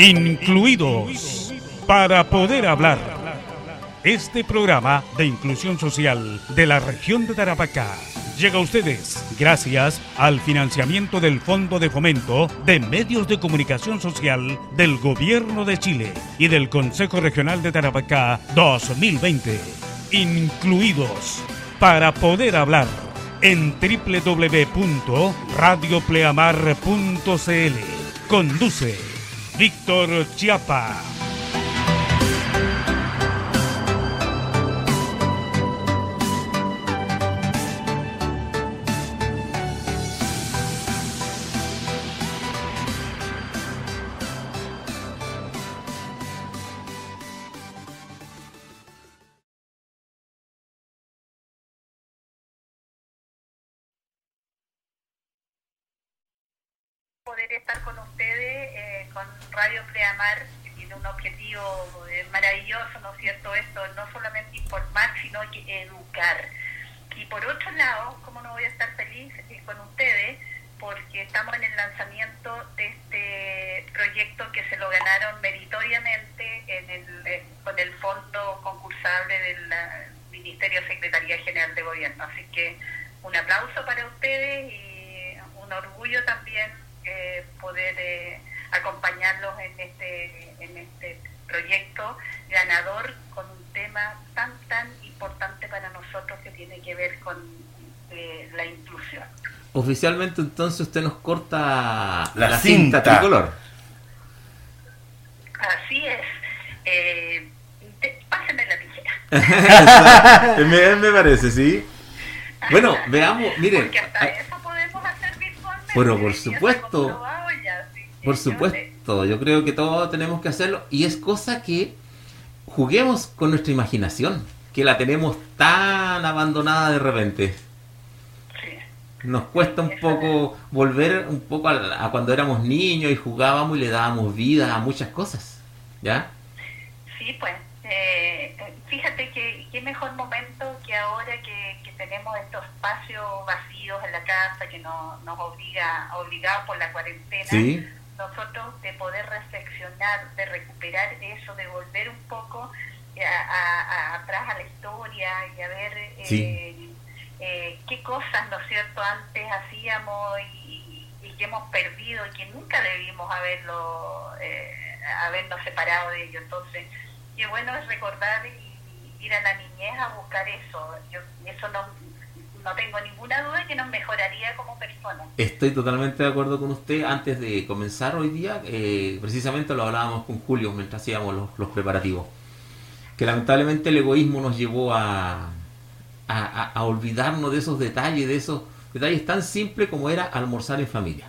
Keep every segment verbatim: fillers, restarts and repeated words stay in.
Incluidos para poder hablar. Este programa de inclusión social de la región de Tarapacá llega a ustedes gracias al financiamiento del Fondo de Fomento de Medios de Comunicación Social del Gobierno de Chile y del Consejo Regional de Tarapacá dos mil veinte. Incluidos para poder hablar en doble u doble u doble u punto radio pleamar punto c l. Conduce Víctor Chiapa. Poder estar con ustedes, eh, con Radio Pleamar, que tiene un objetivo eh, maravilloso, ¿no es cierto? Esto, no solamente informar, sino que educar. Y por otro lado, ¿cómo no voy a estar feliz eh, con ustedes? Porque estamos en el lanzamiento de este proyecto que se lo ganaron meritoriamente en el, eh, con el fondo concursable del uh, Ministerio Secretaría General de Gobierno. Así que un aplauso para ustedes y un orgullo también Eh, poder eh, acompañarlos en este en este proyecto ganador con un tema tan tan importante para nosotros que tiene que ver con eh, la inclusión. Oficialmente entonces usted nos corta la, la cinta. cinta tricolor. Así es. Eh, te, pásenme la tijera. me, me parece, sí. Bueno, veamos, miren. Porque hasta eso podemos hacer virtualmente. Bueno, por Ya supuesto. está comprobado ya, sí, Por sí, supuesto, yo creo que todos tenemos que hacerlo y es cosa que juguemos con nuestra imaginación, que la tenemos tan abandonada de repente. Sí. Nos cuesta un poco volver un poco a, a cuando éramos niños y jugábamos y le dábamos vida a muchas cosas, ¿ya? Sí, pues, eh, fíjate que qué mejor momento que ahora que, que tenemos estos espacios vacíos en la casa que no, nos obliga, obligados por la cuarentena, Sí. nosotros de poder reflexionar, de recuperar eso, de volver un poco a, a, a, atrás a la historia y a ver eh, Sí. eh, qué cosas, ¿no es cierto?, antes hacíamos y, y que hemos perdido y que nunca debimos haberlo eh, habernos separado de ello. Entonces, qué bueno es recordar y ir a la niñez a buscar eso. Yo eso no, no tengo ninguna duda que nos mejoraría como personas. Estoy totalmente de acuerdo con usted. Antes de comenzar hoy día, eh, precisamente lo hablábamos con Julio mientras hacíamos los, los preparativos, que lamentablemente el egoísmo nos llevó a, a, a, a olvidarnos de esos detalles, de esos detalles tan simples como era almorzar en familia.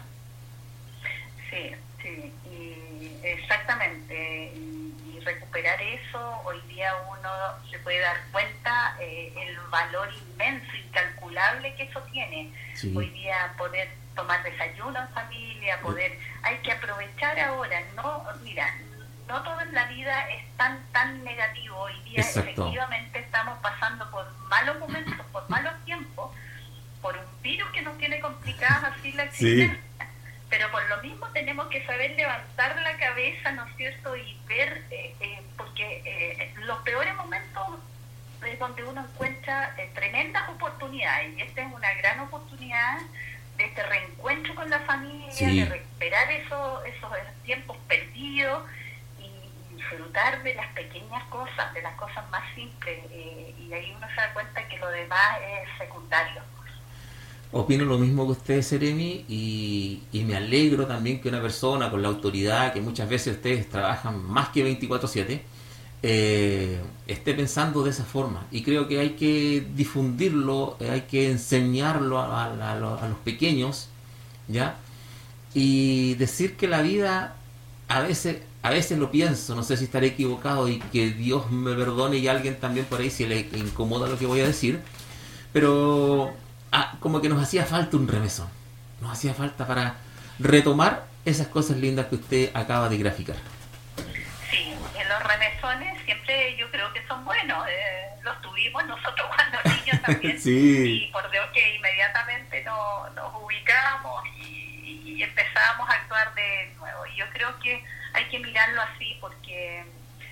Sí, sí, y exactamente, y, y recuperar eso, hoy día uno se puede dar cuenta eh, el valor inmenso, incalculable que eso tiene. Sí. Hoy día poder tomar desayuno en familia, poder, hay que aprovechar ahora, no, mira, no todo en la vida es tan tan negativo. Hoy día Exacto. Efectivamente estamos pasando por malos momentos, por malos tiempos, por un virus que nos tiene complicadas así la existencia. Sí. Pero por lo mismo tenemos que saber levantar la cabeza, ¿no es cierto?, y ver, eh, eh, porque eh, los peores momentos es donde uno encuentra eh, tremendas oportunidades, y esta es una gran oportunidad de este reencuentro con la familia, Sí. de recuperar esos, esos tiempos perdidos y, y disfrutar de las pequeñas cosas, de las cosas más simples, eh, y ahí uno se da cuenta que lo demás es secundario. Opino lo mismo que usted, Seremi, y, y me alegro también que una persona con la autoridad, que muchas veces ustedes trabajan más que veinticuatro siete, eh, esté pensando de esa forma. Y creo que hay que difundirlo, hay que enseñarlo a, a, a, los, a los pequeños, ¿ya? Y decir que la vida, a veces, a veces lo pienso, no sé si estaré equivocado y que Dios me perdone y alguien también por ahí si le incomoda lo que voy a decir, pero... Ah, como que nos hacía falta un remesón, nos hacía falta para retomar esas cosas lindas que usted acaba de graficar. Sí, en los remesones siempre yo creo que son buenos, eh, los tuvimos nosotros cuando niños también, Sí. Y por Dios que inmediatamente no, nos ubicamos y, y empezamos a actuar de nuevo. Y yo creo que hay que mirarlo así porque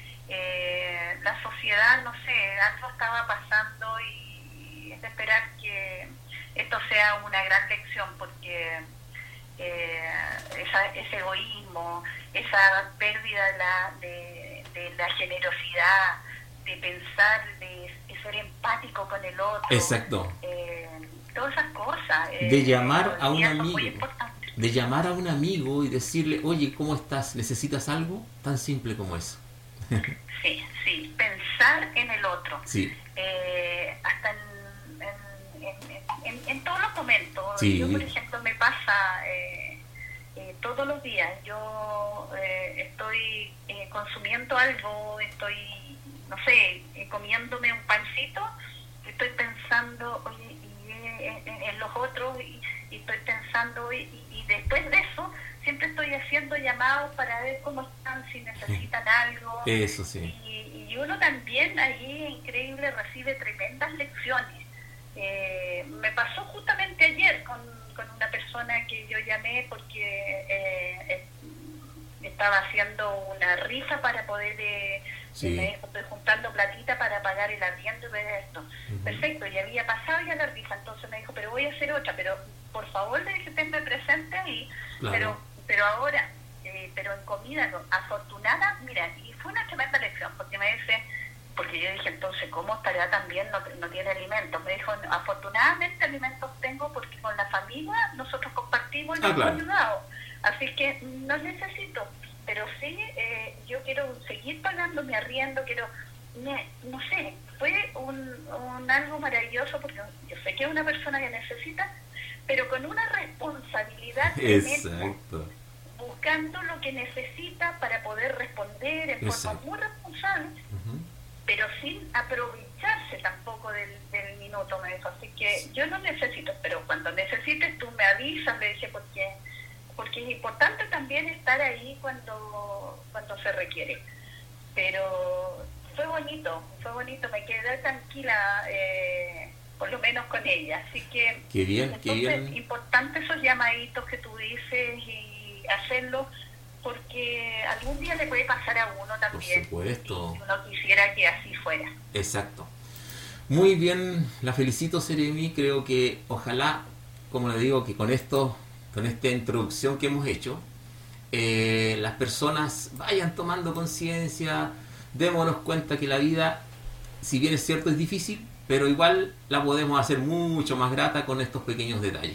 eh, la sociedad, no sé, algo estaba pasando y, y es de esperar que esto sea una gran lección porque eh, esa, ese egoísmo, esa pérdida de la, de, de la generosidad, de pensar, de, de ser empático con el otro. Exacto. Eh, todas esas cosas. Eh, de llamar a un amigo. Muy importantes. De llamar a un amigo y decirle, oye, ¿cómo estás? ¿Necesitas algo? Tan simple como eso. Sí, sí. Pensar en el otro. Sí. Eh, hasta en, en, en, en, en todos los momentos. Sí. Yo, por ejemplo, me pasa eh, eh, todos los días. Yo eh, estoy eh, consumiendo algo, estoy, no sé, eh, comiéndome un pancito, estoy pensando, oye, y, eh, en, en los otros, y, y estoy pensando, y, y después de eso, siempre estoy haciendo llamados para ver cómo están, si necesitan algo. Eso sí. Y, y uno también ahí, increíble, recibe tremendas lecciones. Eh, me pasó justamente ayer con, con una persona que yo llamé porque eh, estaba haciendo una rifa para poder, eh, sí. me dijo, estoy juntando platita para pagar el arriendo de esto. Uh-huh. Perfecto, y había pasado ya la rifa, entonces me dijo, pero voy a hacer otra, pero por favor, le dije, tenme presente ahí, claro. pero pero ahora, eh, pero en comida, no, afortunada, mira, y fue una tremenda lección, porque me dice, porque yo dije, entonces, ¿cómo estará también? No, no tiene alimentos. Me dijo, afortunadamente alimentos tengo porque con la familia nosotros compartimos y ah, nos claro. hemos ayudado. Así que no necesito, pero sí, eh, yo quiero seguir pagando mi arriendo, quiero, me, no sé, fue un, un algo maravilloso porque yo sé que es una persona que necesita, pero con una responsabilidad Exacto. buscando lo que necesita para poder responder en Exacto. forma muy responsable, uh-huh. pero sin aprovecharse tampoco del, del minuto, me dijo. Así que sí. Yo no necesito, pero cuando necesites tú me avisas, le dije, porque porque es importante también estar ahí cuando cuando se requiere. Pero fue bonito, fue bonito, me quedé tranquila, eh, por lo menos con ella. Así que qué bien, entonces, qué bien. Importante esos llamaditos que tú dices y hacerlos porque algún día le puede pasar a uno también. Por supuesto. Y uno quisiera que así fuera. Exacto. Muy bien, la felicito, Seremi. Creo que ojalá, como le digo, que con esto, con esta introducción que hemos hecho, eh, las personas vayan tomando conciencia, démonos cuenta que la vida, si bien es cierto, es difícil, pero igual la podemos hacer mucho más grata con estos pequeños detalles.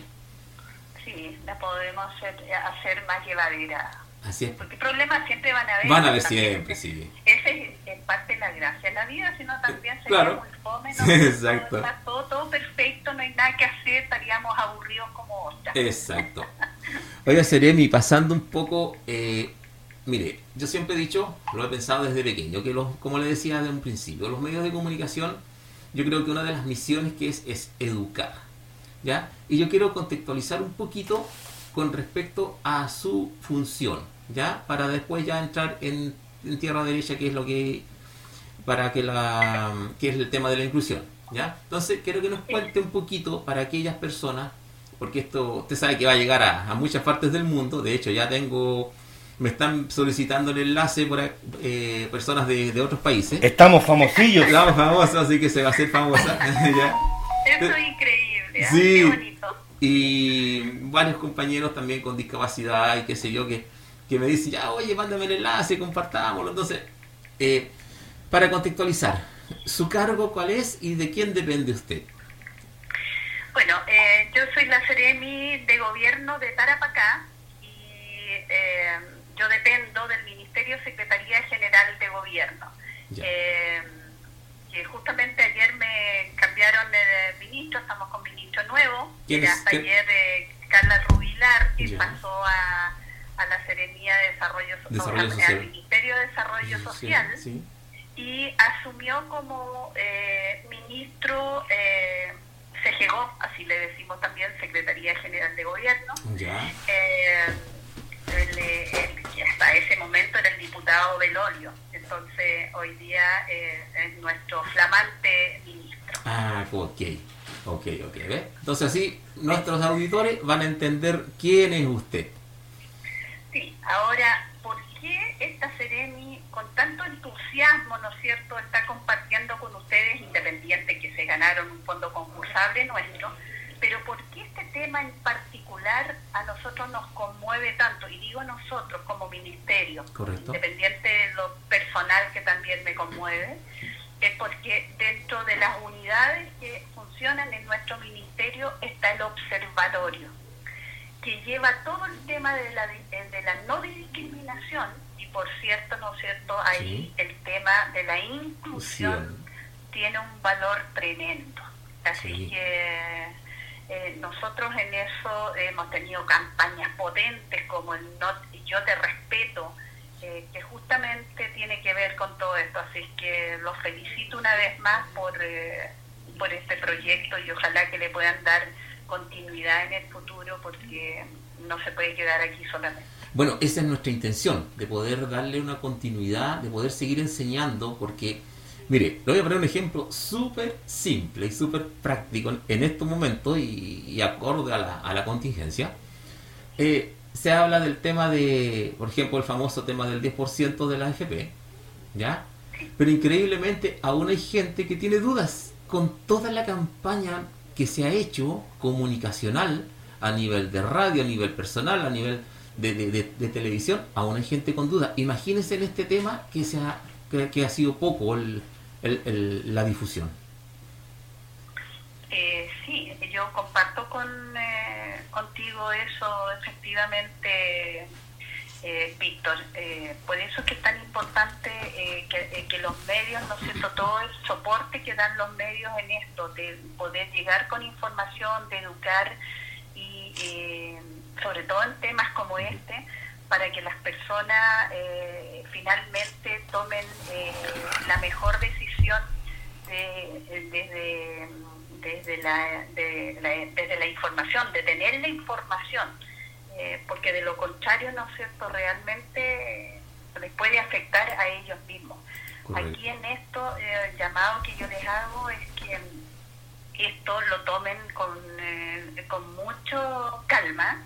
Sí, la podemos hacer, hacer más llevadera. Así es. Porque problemas siempre van a haber. Van a haber siempre, sí. Ese es en parte la gracia de la vida, sino también sería claro. muy fome, ¿no? Exacto. Está todo, todo perfecto, no hay nada que hacer, estaríamos aburridos como ostras. Exacto. Oiga, Seremi, pasando un poco, eh, mire, yo siempre he dicho, lo he pensado desde pequeño, que los, como le decía desde un principio, los medios de comunicación, yo creo que una de las misiones que es, es educar, ¿ya? Y yo quiero contextualizar un poquito con respecto a su función, ¿ya? Para después ya entrar en, en tierra derecha, que es lo que, para que la, que es el tema de la inclusión, ¿ya? Entonces, quiero que nos cuente un poquito para aquellas personas, porque esto, usted sabe que va a llegar a, a muchas partes del mundo, de hecho ya tengo... Me están solicitando el enlace por eh, personas de, de otros países. Estamos famosillos. Estamos famosos, así que se va a hacer famosa. ¿Ya? Eso es increíble. ¿eh? Sí. Qué bonito. Y varios compañeros también con discapacidad y qué sé yo, que, que me dicen, ya, oye, mándame el enlace, compartámoslo. Entonces, eh, para contextualizar, ¿su cargo cuál es y de quién depende usted? Bueno, eh, yo soy la Seremi de Gobierno de Tarapacá y... Eh, yo dependo del Ministerio Secretaría General de Gobierno. Eh, que justamente ayer me cambiaron de ministro, estamos con ministro nuevo. ¿Quién hasta es? ayer eh, Carla Rubilar, que ya. pasó a, a la Seremía de Desarrollo, Desarrollo o sea, Social, al Ministerio de Desarrollo Social, sí, sí. Y asumió como eh, ministro, eh, se llegó, así le decimos también, Secretaría General de Gobierno. Ya. Eh, El, el, que hasta ese momento era el diputado Belolio, entonces hoy día eh, es nuestro flamante ministro. Ah, ok, ok, ok, ¿ves? Entonces así nuestros auditores van a entender quién es usted. Sí, ahora, ¿por qué esta Seremi con tanto entusiasmo, ¿no es cierto?, está compartiendo con ustedes, independiente que se ganaron un fondo concursable nuestro, pero ¿por qué este tema en particular a nosotros nos conmueve tanto? Y digo nosotros como ministerio, Correcto. independiente de lo personal que también me conmueve, es porque dentro de las unidades que funcionan en nuestro ministerio está el observatorio, que lleva todo el tema de la, de la no discriminación, y por cierto, ¿no es cierto?, ahí sí. El tema de la inclusión sí. tiene un valor tremendo. Así sí. que eh, nosotros en eso hemos tenido campañas potentes como el no, Yo Te Respeto, eh, que justamente tiene que ver con todo esto. Así que los felicito una vez más por, eh, por este proyecto y ojalá que le puedan dar continuidad en el futuro, porque no se puede quedar aquí solamente. Bueno, esa es nuestra intención, de poder darle una continuidad, de poder seguir enseñando, porque, mire, le voy a poner un ejemplo súper simple y súper práctico en estos momentos y, y acorde a la, a la contingencia. Eh, se habla del tema de, por ejemplo, el famoso tema del diez por ciento de la A F P, ¿ya? Pero increíblemente aún hay gente que tiene dudas con toda la campaña que se ha hecho comunicacional a nivel de radio, a nivel personal, a nivel de, de, de, de televisión. Aún hay gente con dudas. Imagínense en este tema que, se ha, que, que ha sido poco el, el, el, la difusión. Eh, sí, yo comparto con eh, contigo eso, efectivamente, eh, Víctor. Eh, por eso es que es tan importante eh, que, eh, que los medios, ¿no es cierto?, todo el soporte que dan los medios en esto, de poder llegar con información, de educar y eh, sobre todo en temas como este, para que las personas eh, finalmente tomen eh, la mejor decisión de, desde, desde, la, de, la, desde la información, de tener la información. Eh, porque de lo contrario, ¿no es cierto?, realmente les puede afectar a ellos mismos. Correcto. Aquí en esto, eh, el llamado que yo les hago es que esto lo tomen con, eh, con mucho calma,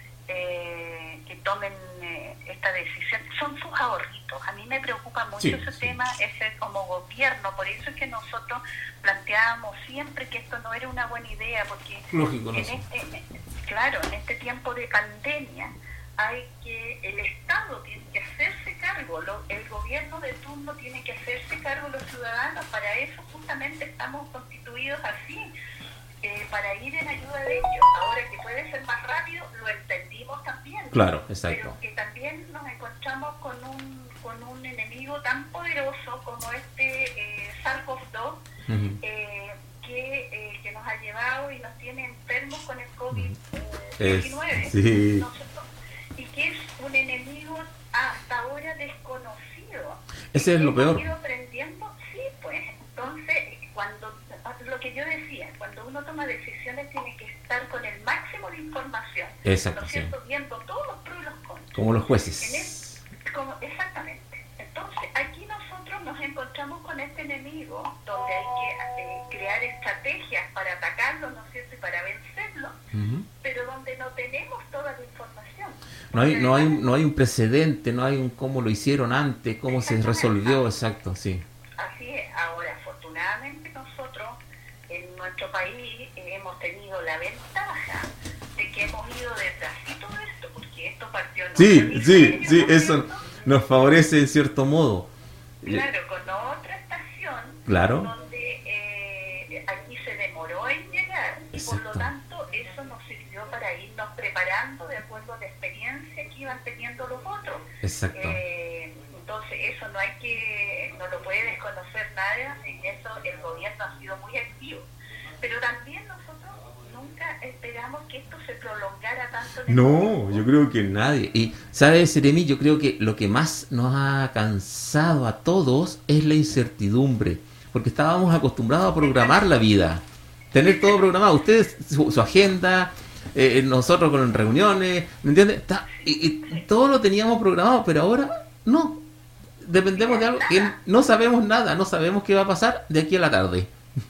eh, que tomen eh, esta decisión. Son sus ahorritos. A mí me preocupa mucho sí, ese sí. tema, ese como gobierno. Por eso es que nosotros planteábamos siempre que esto no era una buena idea, porque lógico, no en sé. este, claro, en este tiempo de pandemia hay que, el Estado tiene que hacerse cargo, lo, el gobierno de turno tiene que hacerse cargo de los ciudadanos. Para eso justamente estamos constituidos así, eh, para ir en ayuda de ellos. Ahora que puede ser más rápido, lo entendimos también. Claro, exacto. Pero que también nos encontramos con un, con un enemigo tan poderoso como este eh, SARS-CoV dos, uh-huh. eh, que, eh, que nos ha llevado y nos tiene enfermos con el COVID diecinueve, es, sí. nosotros, y que es un enemigo hasta ahora desconocido. Ese es lo peor. Hemos ido aprendiendo, sí, pues, entonces, cuando, lo que yo decía, cuando uno toma decisiones tiene que estar con el máximo de información, exacto, ¿no es cierto?, sí. viendo todos los pros y los contras. Como los jueces. En el, como, exactamente. Entonces, aquí nosotros nos encontramos con este enemigo, donde hay que eh, crear estrategias para atacarlo, ¿no es cierto?, y para vencerlo, uh-huh. pero donde no tenemos toda la información. No hay, no hay, no hay un precedente, no hay un cómo lo hicieron antes, cómo se resolvió, exacto, sí. Así es. Ahora, afortunadamente nosotros en nuestro país eh, hemos tenido la ventaja de que hemos ido detrás de todo esto, porque esto partió en sí, sí, sí, eso nos favorece en cierto modo. Claro, con otra estación, claro, donde eh, aquí se demoró en llegar, y exacto. por lo tanto eso nos sirvió para irnos preparando de acuerdo a la experiencia que iban teniendo los otros. Exacto. Eh, entonces eso no hay que, no lo puede desconocer nada, en eso el gobierno ha sido muy activo, pero también nosotros nunca esperamos que esto se prolongara tanto. En no, tiempo. Yo creo que nadie. Y, ¿sabes, Seremi? Yo creo que lo que más nos ha cansado a todos es la incertidumbre, porque estábamos acostumbrados a programar la vida, tener todo programado. Ustedes, su, su agenda, eh, nosotros con reuniones, ¿me entiendes? Está, y, y todo lo teníamos programado, pero ahora no. Dependemos de algo que no sabemos nada, no sabemos qué va a pasar de aquí a la tarde.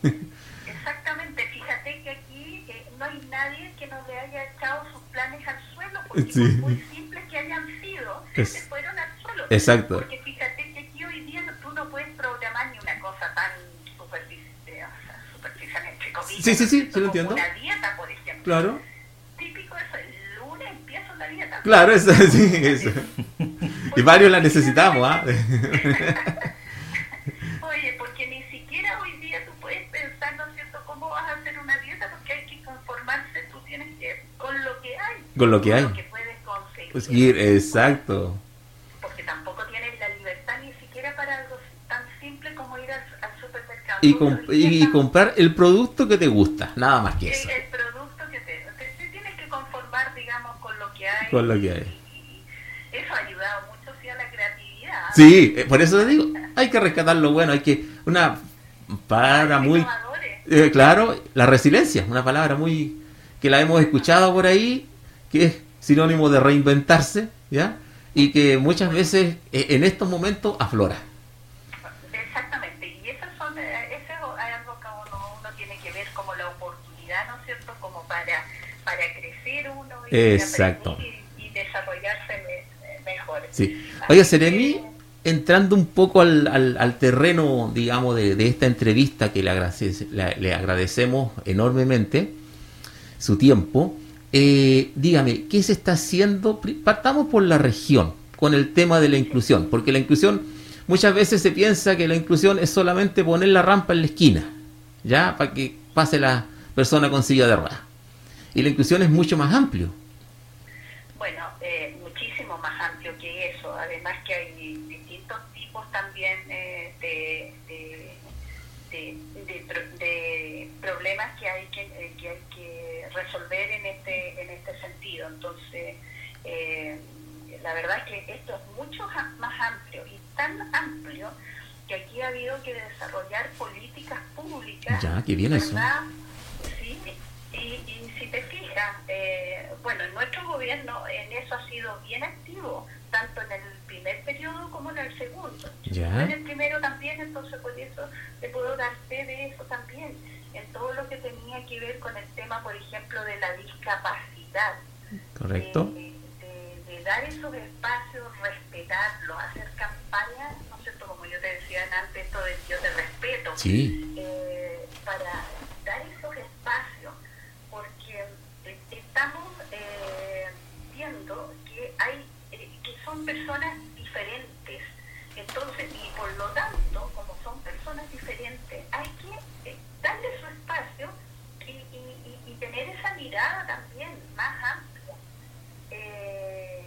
Exactamente, fíjate que aquí eh, no hay nadie que no le haya echado sus planes al suelo, porque sí. por muy simples que hayan sido, es... se fueron al suelo. Exacto. Porque fíjate que aquí hoy día no, tú no puedes programar ni una cosa tan superficial, superficial entre comillas. Sí, sí, sí, ¿no? sí lo entiendo. Una dieta, por ejemplo. Claro. Típico eso, el lunes empiezo la dieta. Claro, eso, sí, eso. Y varios la necesitamos, ¿ah? Oye, porque ni siquiera hoy día tú puedes pensar, ¿no es cierto?, cómo vas a hacer una dieta, porque hay que conformarse, tú tienes que, con lo que hay. Con lo que hay. Con lo que puedes conseguir. Pues, y, exacto. Porque tampoco tienes la libertad ni siquiera para algo tan simple como ir al, al supermercado. Y, comp- y, y comprar el producto que te gusta, nada más que el, eso. el producto que te, te, te tienes que conformar, digamos, con lo que hay. Con lo que hay. Y, y eso ha ayudado mucho, sí, a la creatividad. Sí, eh, por eso te digo, hay que rescatar lo bueno, hay que, una palabra muy, eh, claro, la resiliencia, una palabra muy, que la hemos escuchado por ahí, que es sinónimo de reinventarse, ¿ya? Y que muchas veces eh, en estos momentos aflora. Exactamente, y esas son, ese es algo que uno, uno tiene que ver como la oportunidad, ¿no es cierto?, como para, para crecer uno y, exacto. y, y desarrollarse me, mejor. Sí. Oye, Seremi, entrando un poco al, al, al terreno, digamos, de, de esta entrevista, que le, agradece, le, le agradecemos enormemente su tiempo, eh, dígame, ¿qué se está haciendo? Partamos por la región, con el tema de la inclusión, porque la inclusión, muchas veces se piensa que la inclusión es solamente poner la rampa en la esquina, ¿ya? Para que pase la persona con silla de ruedas. Y la inclusión es mucho más amplio. Bueno, eh, muchísimo más amplio que eso, además que hay distintos tipos también eh, de, de, de, de, de problemas que hay que, eh, que hay que resolver en este en este sentido. Entonces, eh, la verdad es que esto es mucho más amplio y tan amplio que aquí ha habido que desarrollar políticas públicas. Ya, qué bien eso. Sí, y, y si te fijas, eh, bueno, nuestro gobierno en eso ha sido bien activo, tanto en el primer periodo como en el segundo. Ya. En el primero también, entonces por eso te puedo dar fe de eso también, en todo lo que tenía que ver con el tema, por ejemplo, de la discapacidad. Correcto. De, de, de dar esos espacios, respetarlos, hacer campañas, ¿no es cierto?, como yo te decía antes, esto del yo te respeto. Sí. Eh, para dar esos espacios, porque estamos eh, viendo que hay eh, que son personas diferentes, entonces, y por lo tanto, como son personas diferentes, hay que eh, darle su espacio y, y, y, y tener esa mirada también más amplia. Eh,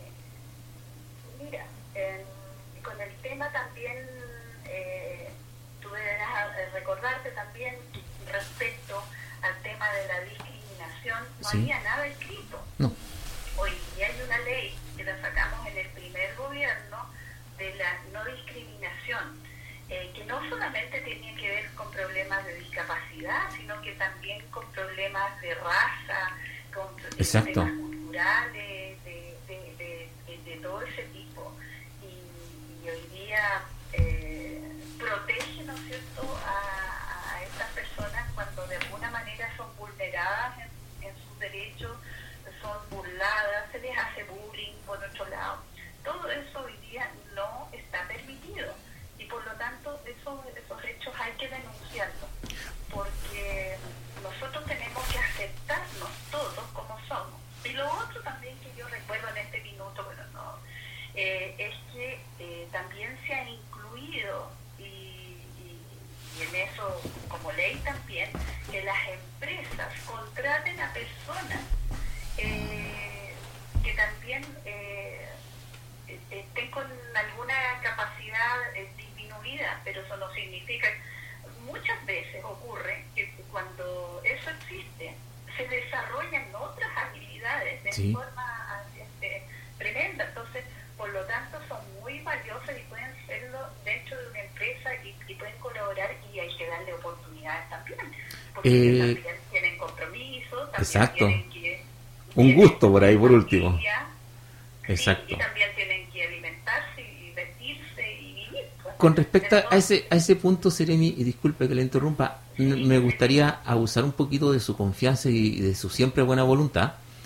mira, eh, con el tema también, eh, tú deberás recordarte también respecto al tema de la discriminación, no sí. había nada escrito. No. Hoy día hay una ley que la sacamos en el primer gobierno de la no discriminación, eh, que no solamente tenía que ver con problemas de discapacidad, sino que también con problemas de raza, con Exacto. problemas culturales, de, de, de, de, de todo ese tipo. Y, y hoy día eh, protege, ¿no es cierto?, a, a estas personas cuando de alguna manera son vulneradas en, en sus derechos, son burladas, se les hace bullying por otro lado. Todo eso hoy día no está permitido y por lo tanto esos, esos hechos hay que denunciarlos, porque nosotros tenemos que aceptarnos todos como somos. Y lo otro también que yo recuerdo en este minuto, bueno, no, eh, es que eh, también se ha incluido y, y, y en eso como ley también, que las empresas contraten a personas eh, que también eh, estén con alguna capacidad eh, disminuida, pero eso no significa, muchas veces ocurre que cuando eso existe, se desarrollan otras habilidades de sí. forma este, tremenda, entonces por lo tanto son muy valiosas y pueden serlo dentro de una empresa y, y pueden colaborar y hay que darle oportunidades también, porque eh, también tienen compromiso, también exacto. tienen que... Un gusto por ahí, por último. Familia, exacto. Y, y también tienen que alimentarse y vestirse y vivir. Pues. Con respecto Entonces, a ese a ese punto, Seremi, y disculpe que le interrumpa, sí, me gustaría abusar un poquito de su confianza y de su siempre buena voluntad,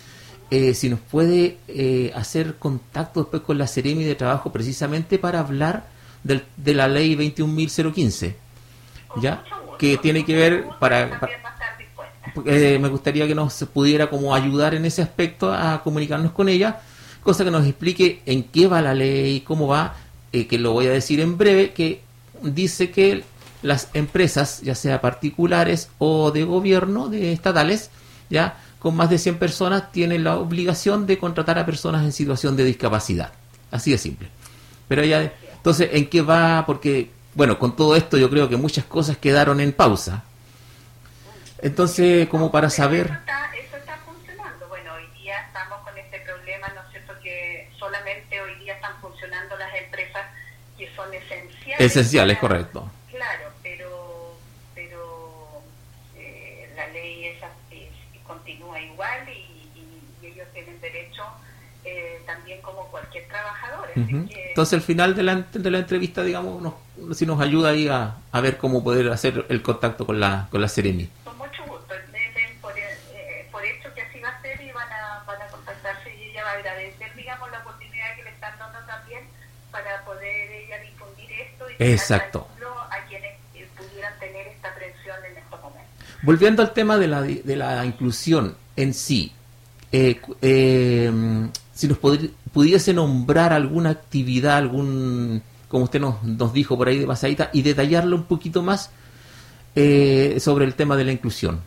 eh, si nos puede eh, hacer contacto después con la Seremi de Trabajo precisamente para hablar del, de la ley veintiún mil quince, ¿ya? Que tiene que ver para... para eh, me gustaría que nos pudiera como ayudar en ese aspecto a comunicarnos con ella, cosa que nos explique en qué va la ley, cómo va, eh, que lo voy a decir en breve, que dice que las empresas, ya sea particulares o de gobierno, de estatales, ya con más de cien personas, tienen la obligación de contratar a personas en situación de discapacidad. Así de simple. Pero ya, entonces, ¿en qué va? Porque, bueno, con todo esto yo creo que muchas cosas quedaron en pausa. Entonces, como para saber... Eso está, eso está funcionando. Bueno, hoy día estamos con este problema, ¿no es cierto?, que solamente hoy día están funcionando las empresas que son esenciales. Esenciales, para, correcto. Claro, pero pero eh, la ley esa es, continúa igual y, y, y ellos tienen derecho eh, también como cualquier trabajador. Así Uh-huh. que, Entonces, al final de la, de la entrevista, digamos, nos, si nos ayuda ahí a, a ver cómo poder hacer el contacto con la con la Seremi. con mucho gusto, den por, eh, por hecho que así va a ser y van a, van a contactarse y ella va a agradecer, digamos, la oportunidad que le están dando también para poder ella difundir esto y Exacto. a quienes eh, pudieran tener esta presión en estos momentos. Volviendo al tema de la, de la inclusión en sí, eh, eh, si nos podri- pudiese nombrar alguna actividad, algún, como usted nos, nos dijo por ahí de pasadita, y detallarlo un poquito más eh, sobre el tema de la inclusión.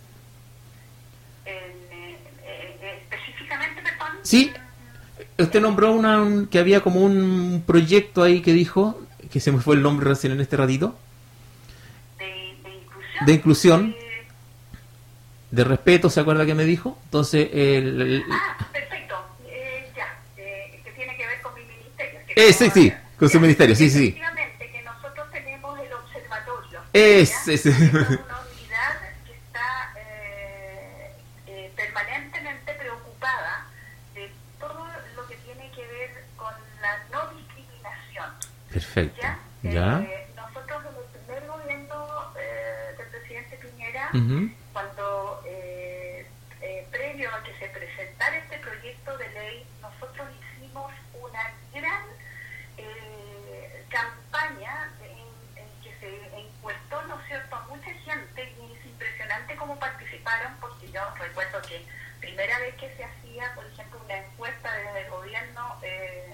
Eh, eh, eh, específicamente, perdón. Sí, usted nombró una, un- que había como un proyecto ahí que dijo, que se me fue el nombre recién en este ratito, De, de inclusión. de inclusión, Eh, de respeto, ¿se acuerda que me dijo? Entonces, el... el- ah, perfecto. Eh, ya, eh, que tiene que ver con mi ministerio. Que Eh, sí, sí, con su ya, ministerio, sí, sí, sí. Efectivamente, que nosotros tenemos el observatorio. Es, ¿ya? es- Es una unidad que está eh, eh, permanentemente preocupada de todo lo que tiene que ver con la no discriminación. Perfecto. ¿Ya? ¿Ya? Eh, nosotros en el primer gobierno eh, del presidente Piñera, Ujú. cuando eh, eh, previo a que se presentara este proyecto de ley, nosotros hicimos una gran eh, campaña en, en que se encuestó, ¿no es cierto?, a mucha gente, y es impresionante cómo participaron, porque yo recuerdo que primera vez que se hacía, por ejemplo, una encuesta desde el gobierno eh,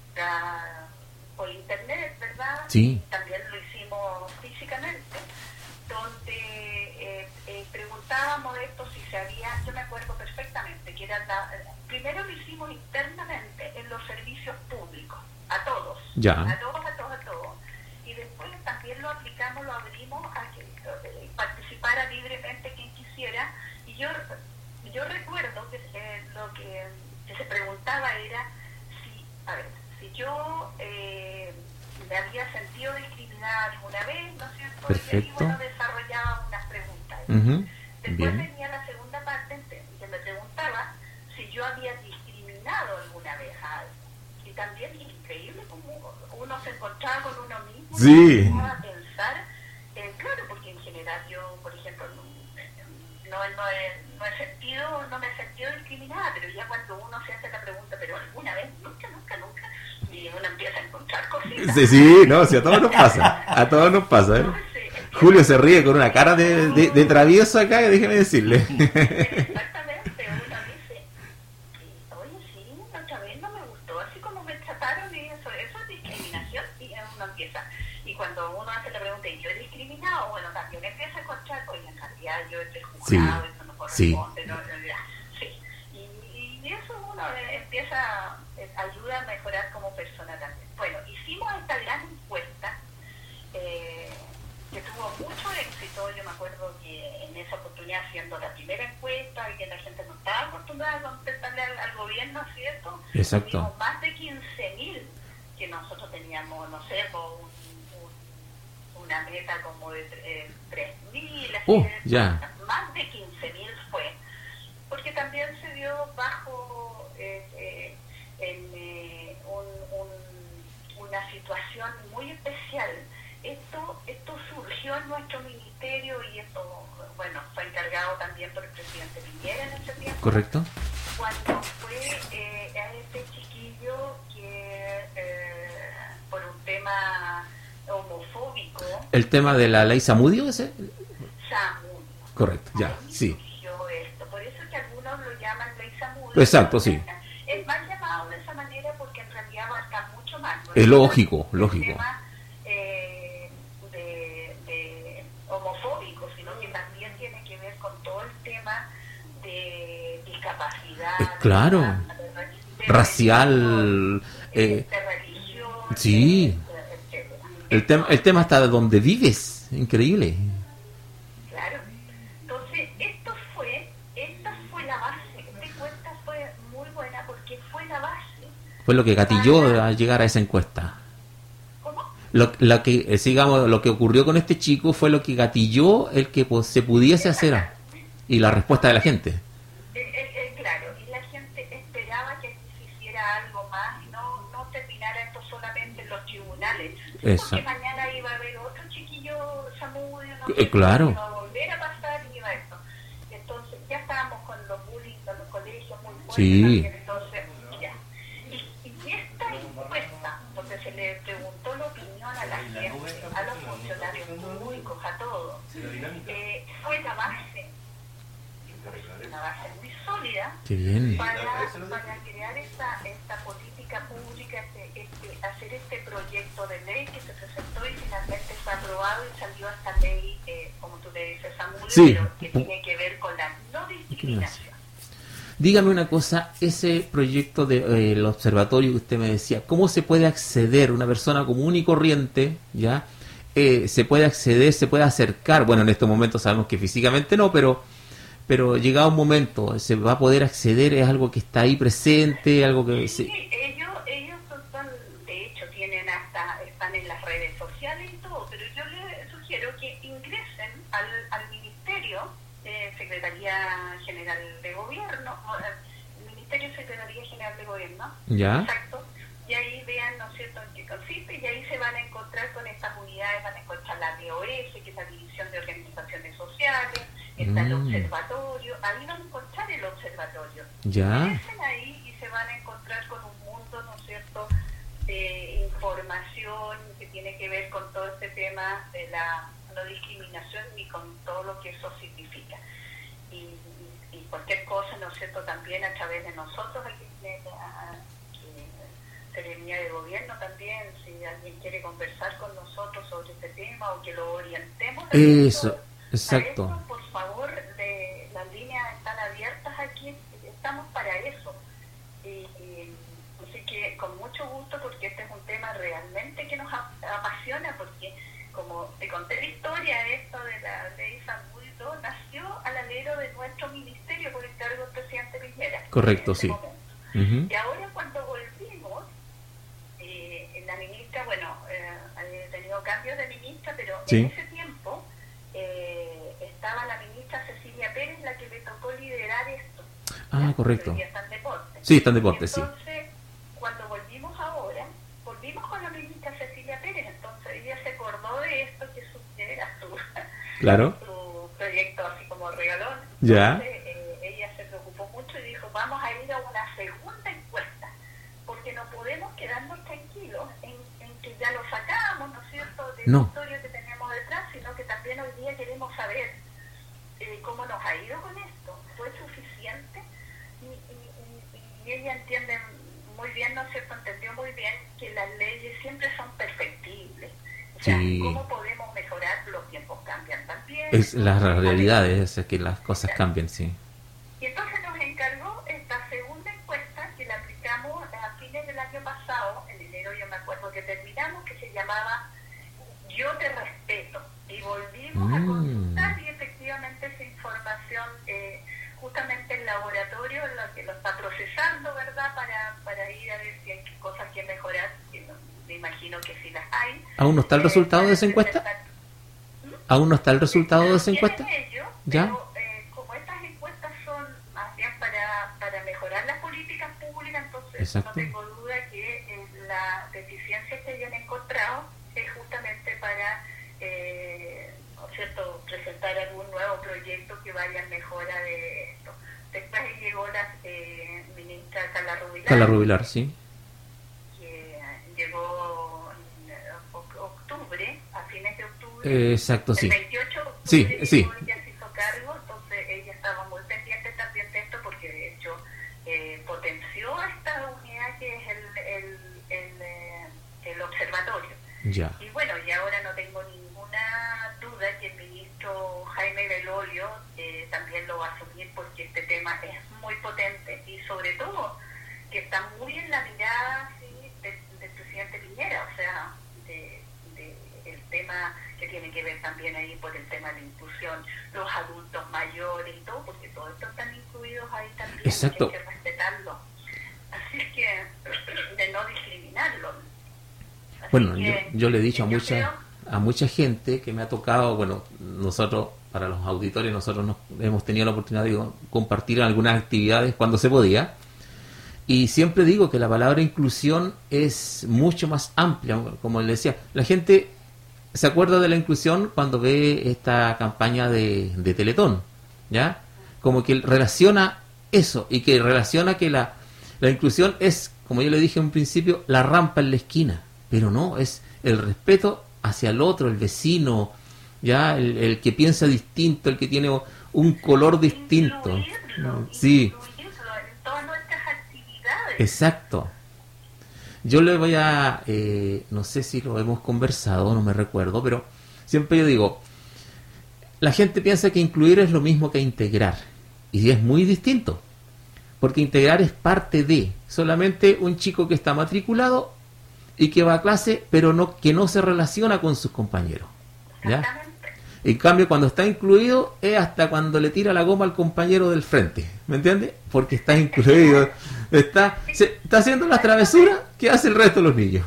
la- por internet, ¿verdad? Sí. También lo hicimos físicamente, donde eh, eh, preguntábamos esto si se había, yo me acuerdo perfectamente, que era la, primero lo hicimos internamente en los servicios públicos, a todos, Ya. a todos, a todos, a todos, y después también lo aplicamos, lo abrimos a que eh, participara libremente quien quisiera, y yo yo recuerdo que eh, lo que, que se preguntaba era si, a ver, si yo eh, me había sentido discriminada alguna vez, ¿no es cierto? Perfecto. Y ahí, bueno, desarrollaba unas preguntas. Ujú. Después Bien. venía la segunda parte en que me preguntaba si yo había discriminado alguna vez a alguien. Y también es increíble como uno se encontraba con uno mismo Sí. y empezaba a pensar, eh, claro, porque en general yo, por ejemplo, no, no, no, he, no he sentido, no me he sentido discriminada, pero ya cuando uno se hace la pregunta, pero alguna vez, nunca, nunca, nunca, y uno empieza a encontrar cositas. Sí, sí, no, si a todos nos pasa, a todos nos pasa, ¿eh? Julio se ríe con una cara de, de, de travieso acá, déjeme decirle. Exactamente, uno dice, oye, sí, otra vez no me gustó, así como me trataron, y eso, eso es discriminación, y uno empieza. Y cuando uno hace la pregunta, ¿y yo he discriminado? Bueno, también empieza a encontrar, oye, en realidad yo he prejuzgado, Sí, eso no sí. corresponde, no, no, ya, sí. Y, y eso uno eh, empieza, eh, ayuda a mejorar como persona también. Bueno, hicimos esta gran encuesta, eh, que tuvo mucho éxito. Yo me acuerdo que en esa oportunidad, haciendo la primera encuesta y que la gente no estaba acostumbrada a contestarle al, al gobierno, ¿cierto? Exacto. Tuvimos más de quince mil, que nosotros teníamos, no sé, un, un, una meta como de eh, tres mil, Oh, ya. más de quince mil fue, porque también se dio bajo eh, eh, en eh, un, un, una situación muy especial. Esto esto surgió en nuestro ministerio y esto, bueno, fue encargado también por el presidente Piñera en ese tiempo. ¿Correcto? Cuando el tema de la ley Zamudio, ese. Zamudio. Correcto, ya, Ahí sí. surgió esto. Por eso es que algunos lo llaman ley Zamudio. Exacto, sí. Es más llamado de esa manera porque en realidad abarca mucho más. ¿No? Es lógico, el lógico. Tema, eh, de, de homofóbico, sino que también tiene que ver con todo el tema de discapacidad. Eh, claro. De, de, de racial. religión, Eh, de religión. sí. De, etcétera. El, tem el tema está de donde vives. Increíble. Claro. Entonces, esto fue, esta fue la base. Esta encuesta fue muy buena porque fue la base. Fue lo que gatilló a llegar a esa encuesta. ¿Cómo? Lo, lo que, eh, sigamos, lo que ocurrió con este chico fue lo que gatilló el que pues, se pudiese hacer. Y la respuesta de la gente. El, el, el, claro, y la gente esperaba que se hiciera algo más y no, no terminara esto solamente en los tribunales. Eso. Porque mañana iba a haber otro chiquillo Zamudio, no Eh, sé, claro. iba a volver a pasar y iba a esto. Entonces, ya estábamos con los bullying, con los colegios muy fuertes. Sí. También, entonces, ya. Y, y esta encuesta, donde se le preguntó la opinión a la gente, a los funcionarios públicos, a todos, eh, fue la base. Una base muy sólida Qué bien. para, para crear esta, esta política pública, este, este, hacer este proyecto de ley que se presentó y finalmente fue aprobado y salió esta ley, eh, como tú le dices, Samuel, Sí. pero que tiene que ver con la no discriminación. Dígame una cosa, ese proyecto del de, eh, observatorio que usted me decía, ¿cómo se puede acceder una persona común y corriente, ya? Eh, se puede acceder, se puede acercar, bueno, en estos momentos sabemos que físicamente no, pero pero llegado un momento, ¿se va a poder acceder? ¿Es algo que está ahí presente? Algo que Sí, se... ellos, ellos son, de hecho, tienen hasta, están en las redes sociales y todo, pero yo les sugiero que ingresen al, al Ministerio de Secretaría General de Gobierno, el Ministerio de Secretaría General de Gobierno, ¿Ya? exacto, y ahí vean, ¿no es cierto?, en qué consiste, y ahí se van a encontrar con estas unidades, van a encontrar la D O S, que es la División de Organizaciones Sociales, está el Mm. observatorio, ahí van a encontrar el observatorio. ¿Ya? Ingresen ahí y se van a encontrar con un mundo, ¿no es cierto?, de información que tiene que ver con todo este tema de la no discriminación y con todo lo que eso significa. Y, y, y cualquier cosa, ¿no es cierto?, también a través de nosotros, aquí en la Seremía de Gobierno también, si alguien quiere conversar con nosotros sobre este tema o que lo orientemos. Eso, esto, exacto. esto, por favor, de, las líneas están abiertas aquí, estamos para eso. Y, y, así que con mucho gusto, porque este es un tema realmente que nos apasiona, porque como te conté la historia, esto de la ley Zamudio nació al alero de nuestro ministerio por encargo del presidente Piñera. Correcto, sí. Uh-huh. Y ahora cuando volvimos, eh, la ministra, bueno, eh, ha tenido cambios de ministra, pero sí. En ese tiempo eh, estaba la ministra Cecilia Pérez, la que le tocó liderar esto. Ah, ¿ya? correcto. Ya está en deporte. Sí, está en deporte, entonces, sí. Entonces, cuando volvimos ahora, volvimos con la ministra Cecilia Pérez, entonces ella se acordó de esto, que su, era su, claro. su proyecto así como regalón. Ya. Entonces, eh, ella se preocupó mucho y dijo, vamos a ir a una segunda encuesta, porque no podemos quedarnos tranquilos en, en que ya lo sacamos, ¿no es cierto?, de no. la historia que tenemos detrás, sino que también hoy día queremos saber eh, cómo nos ha ido con esto. ¿Fue suficiente? Y, y, y, y ella entiende muy bien, ¿no es cierto?, entendió muy bien que las leyes siempre son perfectibles. O sea, sí. ¿cómo podemos mejorar? Los tiempos cambian también. Es la realidad es que las cosas cambian, sí. Y entonces nos encargó esta segunda encuesta que la aplicamos a fines del año pasado, en enero yo me acuerdo que terminamos, que se llamaba Yo te respeto. Y volvimos mm. a consultar y efectivamente esa información, eh, justamente el laboratorio en lo que lo está procesando, ¿verdad?, para, para ir a ver si hay cosas que mejorar, que no, me imagino que sí las hay. ¿Aún no está el resultado eh, de esa encuesta? ¿Mm? ¿Aún no está el resultado de esa encuesta? Ello, ¿Ya? Pero, eh, como estas encuestas son más bien para, para mejorar las políticas públicas, entonces Exacto. no tengo duda que eh, la deficiencia que hayan encontrado es justamente para, eh, ¿no es cierto?, presentar algún nuevo proyecto que vaya en mejora de esto. Después llegó la eh, ministra Carla Rubilar. Carla Rubilar, sí. Que llegó en octubre, a fines de octubre. Eh, exacto, sí. El veintiocho de octubre Sí, sí. ella se hizo cargo, entonces ella estaba muy pendiente también de esto porque de hecho eh, potenció esta unidad que es el, el, el, eh, el observatorio. Ya. Y bueno, y ahora no tengo ninguna duda que el ministro Jaime Belolio eh, también lo va a asumir porque este tema es muy potente y sobre todo que está muy en la mirada ¿sí? del, del presidente Piñera, o sea, de, de el tema que tiene que ver también ahí por el tema de la inclusión, los adultos mayores y todo, porque todos estos están incluidos ahí también. Exacto. Y hay que respetarlo. Así es que, de no discriminarlo. Así Bueno, que, yo, yo le he dicho a yo mucha creo, a mucha gente que me ha tocado, bueno, nosotros, para los auditores, nosotros nos, hemos tenido la oportunidad de compartir algunas actividades cuando se podía. Y siempre digo que la palabra inclusión es mucho más amplia, como le decía. La gente se acuerda de la inclusión cuando ve esta campaña de, de Teletón, ¿ya? Como que relaciona eso y que relaciona que la, la inclusión es, como yo le dije en un principio, la rampa en la esquina. Pero no, es el respeto hacia el otro, el vecino, ¿ya? El, el que piensa distinto, el que tiene un color distinto. incluirlo, Sí. incluirlo en todas nuestras actividades. Exacto. Yo le voy a, eh, no sé si lo hemos conversado, no me recuerdo, pero siempre yo digo, la gente piensa que incluir es lo mismo que integrar, y es muy distinto, porque integrar es parte de, solamente un chico que está matriculado y que va a clase, pero no que no se relaciona con sus compañeros, ¿ya? Exactamente. En cambio, cuando está incluido es hasta cuando le tira la goma al compañero del frente, ¿me entiendes? Porque está incluido, está, se, está haciendo las travesuras que hace el resto de los niños.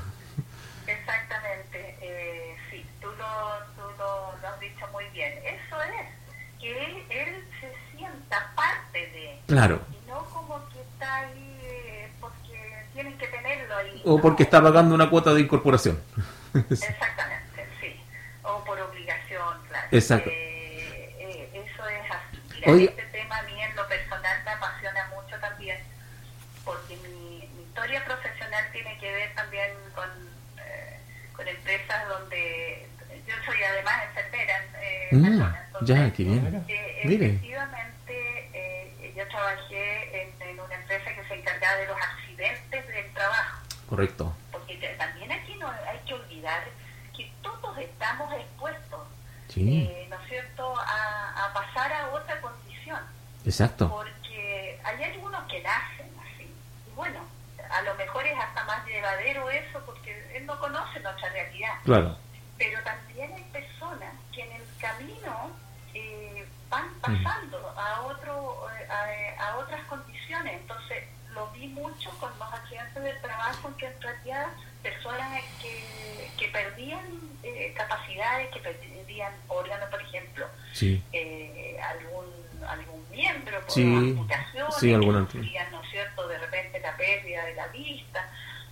Exactamente, eh, sí, tú, lo, tú lo, lo has dicho muy bien. Eso es, que él, él se sienta parte de, Claro. y no como que está ahí eh, porque tienen que tenerlo ahí. O no. porque está pagando una cuota de incorporación. Exactamente, sí, o por obligación, claro. Exacto. Eh, eh, eso es así. Mira, Oye. este tema a mí en lo personal me apasiona mucho también, porque mi, mi historia profesional tiene que ver también con, eh, con empresas donde yo soy además enfermera eh, Mm, persona, entonces, ya, qué bien. eh, Mire. efectivamente eh, yo trabajé en, en una empresa que se encargaba de los accidentes del trabajo, Correcto. porque te- también aquí no hay que olvidar que todos estamos expuestos, Sí, eh, ¿no es cierto?, a, a pasar a otra condición, exacto. porque hay algunos que nacen así, y bueno, a lo mejor es hasta más llevadero eso, porque él no conoce nuestra realidad, Claro. pero también hay personas que en el camino eh, van pasando a otro eh, a, a otras condiciones. Entonces lo vi mucho con los accidentes del trabajo, en que en realidad personas que, que perdían eh, capacidades, que perdían órganos, por ejemplo, Sí. eh, algún algún miembro por Sí, amputaciones, sí, alguna- que sufrían, ¿no es cierto?, de repente la pérdida de la vista.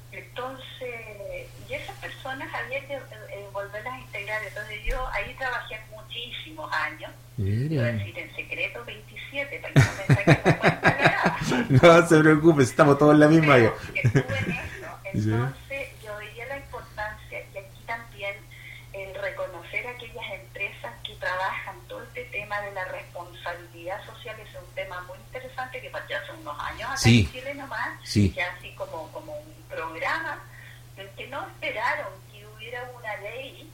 Entonces, y esas personas había que eh, volverlas a integrar. Entonces yo ahí trabajé muchísimos años, voy a Mira. decir en secreto veintisiete, para que no me saquen la cuenta de nada. No se preocupe, estamos todos en la misma. Pero ya. que estuve en eso. Entonces yo veía la importancia, y aquí también el reconocer a aquellas empresas que trabajan todo este tema de la responsabilidad social. Es un tema muy interesante que partió hace unos años acá Sí. en Chile nomás, Sí. que así como, como un programa, en que no esperaron que hubiera una ley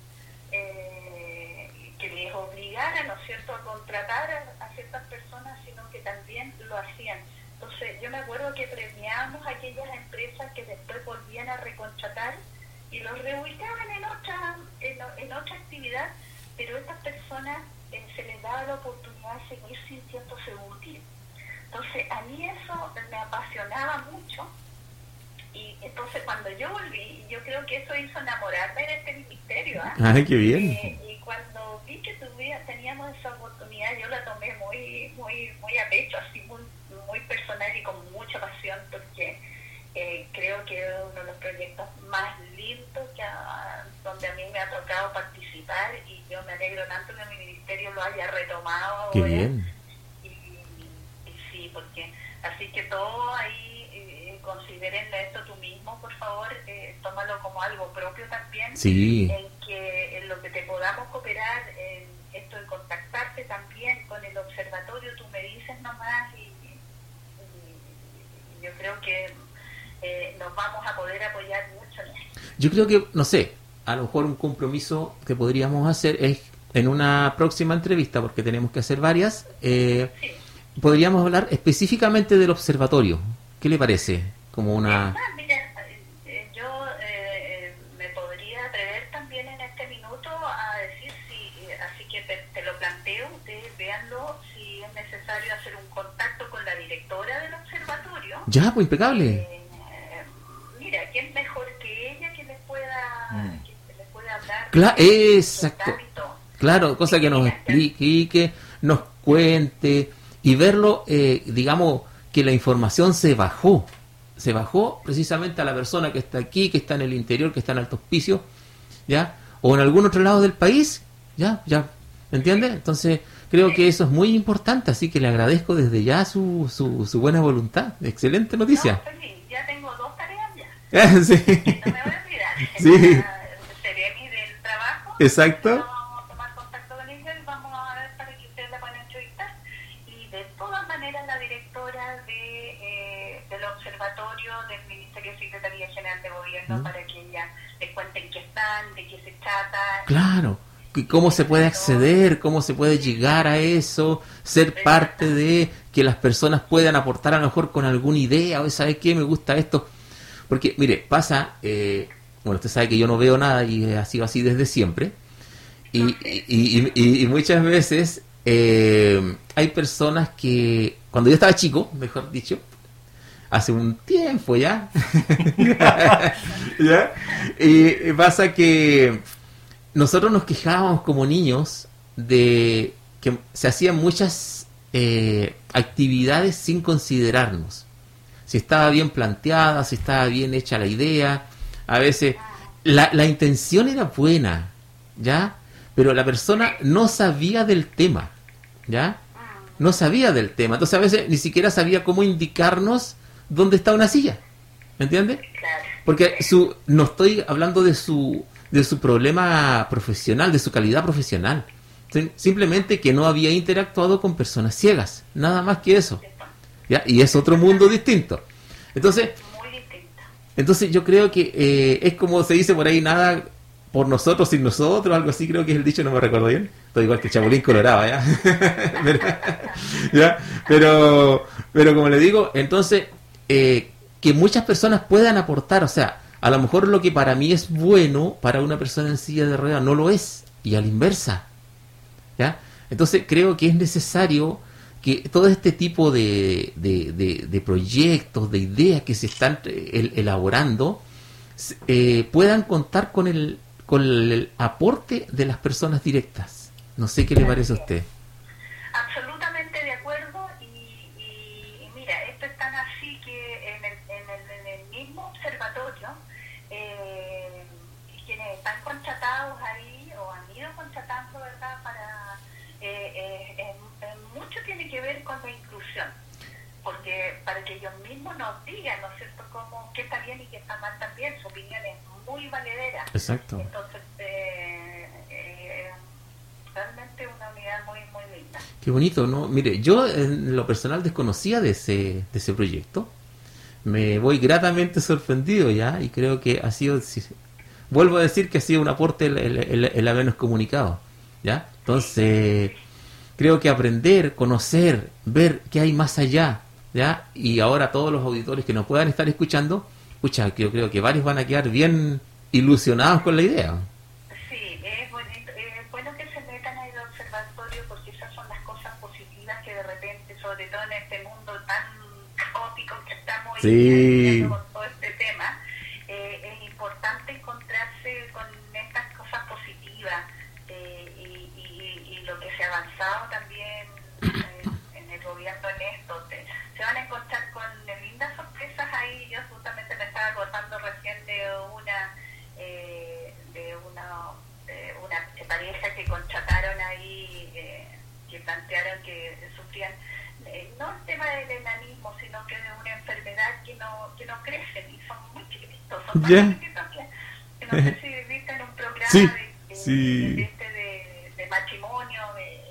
eh, que les obligara, ¿no es cierto?, a contratar a, a ciertas personas, sino que también lo hacían. Entonces yo me acuerdo que premiábamos a aquellas empresas que después volvían a recontratar y los reubicaban en otra en, en otra actividad, pero a estas personas eh, se les daba la oportunidad de seguir sintiéndose útil. Entonces a mí eso me apasionaba mucho, y entonces cuando yo volví, yo creo que eso hizo enamorarme de este ministerio, ¿ah? Ay, qué bien. Eh, y cuando vi que tuviera, teníamos esa oportunidad, yo la tomé muy muy muy a pecho, así muy, muy personal y con mucha pasión, porque eh, creo que es uno de los proyectos más lindos que a, donde a mí me ha tocado participar, y yo me alegro tanto que mi ministerio lo haya retomado Qué ahora. bien. Y, y sí, porque así que todo ahí eh, consideren esto tú mismo, por favor, eh, tómalo como algo propio también, sí. en que en lo que te podamos cooperar, en esto de contactarte también con el observatorio, tú me dices nomás y, y, y yo creo que eh, nos vamos a poder apoyar mucho en esto. Yo creo que, no sé, a lo mejor un compromiso que podríamos hacer es en una próxima entrevista, porque tenemos que hacer varias, eh, sí. podríamos hablar específicamente del observatorio. ¿Qué le parece? Como una... Ah, mira, eh, yo eh, me podría atrever también en este minuto a decir, si, así que te, te lo planteo, ustedes véanlo, si es necesario hacer un contacto con la directora del observatorio. Ya, pues impecable. Eh, mira, ¿quién mejor que ella que les pueda, mm. que les pueda hablar? Claro, exacto. Claro, cosa que nos explique, que nos cuente y verlo, eh, digamos, que la información se bajó, se bajó precisamente a la persona que está aquí, que está en el interior, que está en Alto Hospicio, ¿ya? O en algún otro lado del país, ¿ya? ¿Ya? ¿Me entiende? Entonces, creo que eso es muy importante, así que le agradezco desde ya su, su, su buena voluntad. Excelente noticia. No, feliz. Ya tengo dos tareas ya. Sí. No me voy a olvidar. Sí. Seré mi del trabajo. Exacto. La directora de, eh, del observatorio del Ministerio de Secretaría General de Gobierno, ¿Mm? para que ella les cuente en qué están, de qué se trata. Claro, y cómo se puede acceder, cómo se puede llegar a eso, ser parte de que las personas puedan aportar a lo mejor con alguna idea, o ¿sabes qué? Me gusta esto. Porque, mire, pasa, eh, bueno, usted sabe que yo no veo nada y ha sido así desde siempre, y, y, y, y, y muchas veces eh, hay personas que... Cuando yo estaba chico, mejor dicho, hace un tiempo ya, ¿ya? Y pasa que nosotros nos quejábamos como niños de que se hacían muchas eh, actividades sin considerarnos. Si estaba bien planteada, si estaba bien hecha la idea, a veces la, la intención era buena, ¿ya? Pero la persona no sabía del tema, ¿ya? No sabía del tema, entonces a veces ni siquiera sabía cómo indicarnos dónde está una silla, ¿me entiendes? Porque su, no estoy hablando de su de su problema profesional, de su calidad profesional, simplemente que no había interactuado con personas ciegas, nada más que eso, ¿ya? Y es otro mundo distinto. Entonces, entonces yo creo que eh, es como se dice por ahí, nada por nosotros sin nosotros, algo así creo que es el dicho, no me recuerdo bien. Estoy igual que el Chapulín Colorado, ¿ya? pero, ¿ya? Pero, pero como le digo, entonces, eh, que muchas personas puedan aportar, o sea, a lo mejor lo que para mí es bueno, para una persona en silla de ruedas no lo es, y a la inversa, ¿ya? Entonces creo que es necesario que todo este tipo de, de, de, de proyectos, de ideas que se están el, elaborando, eh, puedan contar con el con el aporte de las personas directas. No sé qué le parece a usted. Absolutamente de acuerdo, y, y, y mira, esto es tan así que en el, en el, en el mismo observatorio, eh, quienes están contratados ahí, o han ido contratando, ¿verdad?, para eh, eh, en, en mucho tiene que ver con la inclusión, porque para que ellos mismos nos digan, ¿no es cierto?, cómo, qué está bien y qué está mal también, su opinión es muy valedera. Exacto. Entonces, eh, eh, realmente una unidad muy muy linda. Qué bonito, ¿no? Mire, yo en lo personal desconocía de ese de ese proyecto. Me voy gratamente sorprendido ya, y creo que ha sido, vuelvo a decir que ha sido un aporte el, el, el, el habernos comunicado, ¿ya? Entonces, creo que aprender, conocer, ver qué hay más allá, ¿ya? Y ahora todos los auditores que nos puedan estar escuchando, escucha, yo creo que varios van a quedar bien ilusionados con la idea. Sí, es bonito, es bueno que se metan al observatorio, porque esas son las cosas positivas que de repente, sobre todo en este mundo tan caótico que estamos sí. viviendo con todo este tema, eh, es importante encontrarse con estas cosas positivas, eh, y, y, y lo que se ha avanzado también en, en el gobierno en esto. Te, se van a encontrar con lindas sorpresas ahí. Yo justamente me estaba acordando recién de una eh, de una de una pareja que contrataron ahí, eh, que plantearon que sufrían eh, no el tema del enanismo, sino que de una enfermedad que no, que no crecen y son muy chiquititos, son tan Ya. chiquititos que, que no sé si viste en un programa Sí, de, de, sí. de, este de, de matrimonio, de,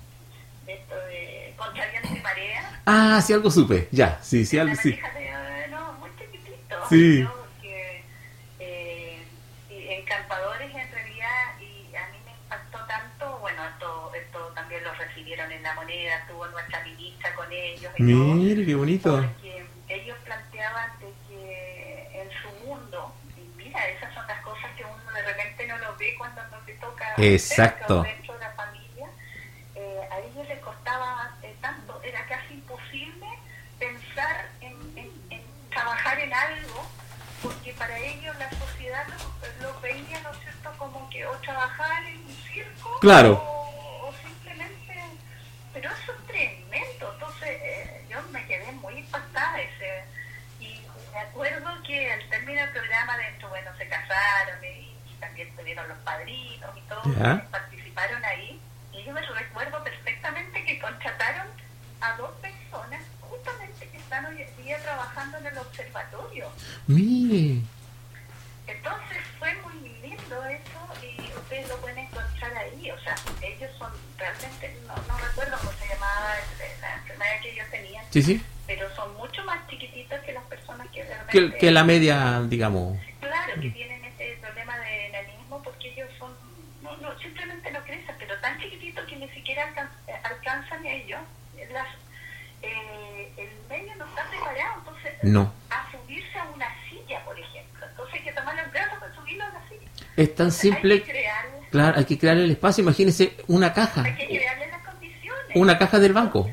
de esto de Contra Viento y Marea. Ah, sí, algo supe. Ya, sí, sí, algo Una sí. hija de, eh, no, muy chiquitito. Sí. ¿no? Porque, eh, y encantadores en realidad, y a mí me impactó tanto. Bueno, esto, esto también lo recibieron en La Moneda, estuvo nuestra ministra con ellos y todo, Mire, qué bonito. porque ellos planteaban de que en su mundo, y mira, esas son las cosas que uno de repente no lo ve cuando no te toca Exacto. cerca o dentro de la familia. Eh, a ellos les costaba eh, tanto, era casi imposible pensar en, en, en trabajar en algo, porque para ellos la sociedad lo, lo veía, ¿no es cierto?, como que o trabajar en un circo, Claro. o, o simplemente, pero eso es tremendo. Entonces eh, yo me quedé muy impactada ese, y me acuerdo que al terminar el programa, dentro, bueno, se casaron y, y también tuvieron los padrinos y todo, Ya. que participaron ahí, y yo me recuerdo perfectamente que contrataron a dos personas justamente que están hoy en día trabajando en el observatorio. Mire. Entonces fue muy lindo eso, y ustedes lo pueden encontrar ahí. O sea, ellos son realmente, no, no recuerdo cómo se llamaba el- la enfermedad que ellos tenían, Sí, sí. pero son mucho más chiquititos que las personas que realmente, Que, que la media, digamos. claro, que tienen este problema de enanismo, porque ellos son, no, no, simplemente no crecen, pero tan chiquititos que ni siquiera alcan- eh, alcanzan ellos las, eh, el medio no está preparado, entonces No. a subirse a una silla, por ejemplo. Entonces hay que tomar el brazo para subirlo a una silla. Es tan Entonces, hay simple. que crear, Claro, hay que crear el espacio. Imagínese una caja. hay que crearle las condiciones. Una caja del banco.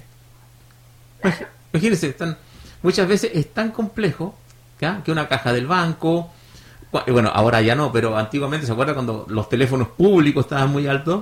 Claro. Imagínense, tan, muchas veces es tan complejo, ¿ya?, que una caja del banco. Bu- Bueno, ahora ya no, pero antiguamente, ¿se acuerda cuando los teléfonos públicos estaban muy altos?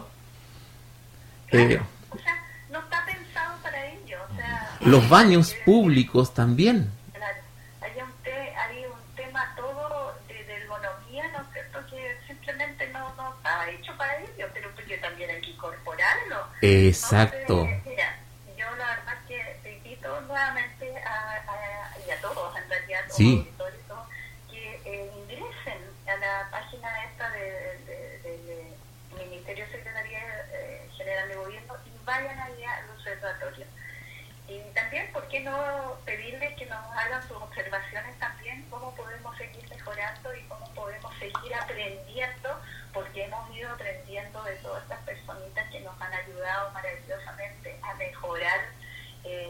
Claro. Eh, O sea, no está pensado para ello. O sea, los baños eh, públicos también. Claro. Hay un, te, hay un tema todo de, de ergonomía, ¿no es cierto?, que simplemente no, no estaba hecho para ello, pero porque también hay que incorporarlo. Exacto. Entonces, mira, yo la verdad que te invito nuevamente a, a, y a todos, en realidad, todos Sí. los auditores, todos, que eh, ingresen a la página esta del de, de, de, de Ministerio de Secretaría eh, General de Gobierno y vayan allá al observatorio. Y también, ¿por qué no pedirles que nos hagan sus observaciones también? ¿Cómo podemos seguir mejorando y cómo podemos seguir aprendiendo? Porque hemos ido aprendiendo de todas estas personitas que nos han ayudado maravillosamente a mejorar eh,